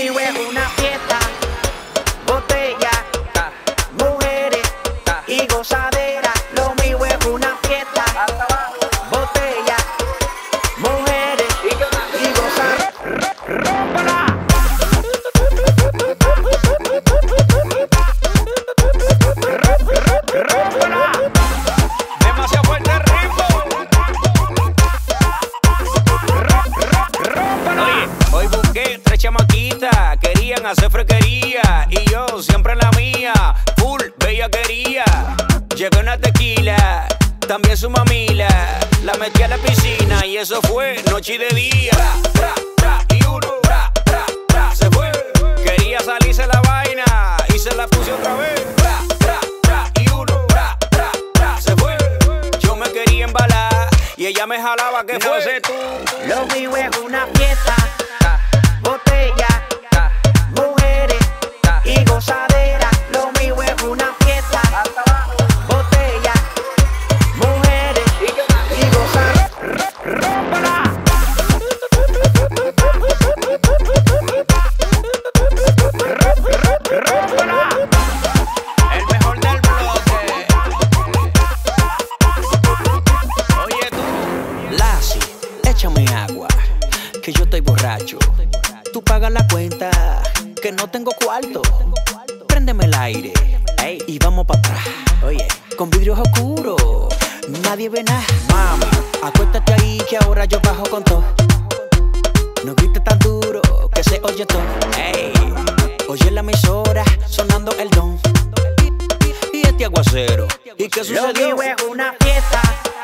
mío es una fiesta, botella, mujeres y gozadera. Lo mío es una fiesta, botella, mujeres y gozadera. ¡Rómpala! ¡Rómpala! Demasiado fuerte el ritmo. Oye, hoy busqué tres chamaquitas, querían hacer frequería y yo siempre en la mía, full bellaquería. Llevé una tequila, también su mamila, la metí a la piscina y eso fue noche y de día. Y uno, se fue. Quería salirse la vaina y se la puse otra vez. Y uno, se fue. Yo me quería embalar y ella me jalaba, que fue? Sé tú. Lo mío es una fiesta, botella, mujeres y gozadera. Lo mío es una fiesta, botella, mujeres y gozadera. ¡Rómpala! ¡Rómpala! El mejor del bloque. Oye tú, Lassie, échame agua, que yo estoy borracho. Tú pagas la cuenta, que no tengo cuarto. Préndeme el aire, ey, y vamos para atrás. Oye, con vidrios oscuros, nadie ve nada. Mami, acuéstate ahí que ahora yo bajo con todo. No grites tan duro, que se oye todo. Ey, oye la emisora, sonando el don. Y este aguacero, ¿y qué Lo sucedió? mío es una fiesta,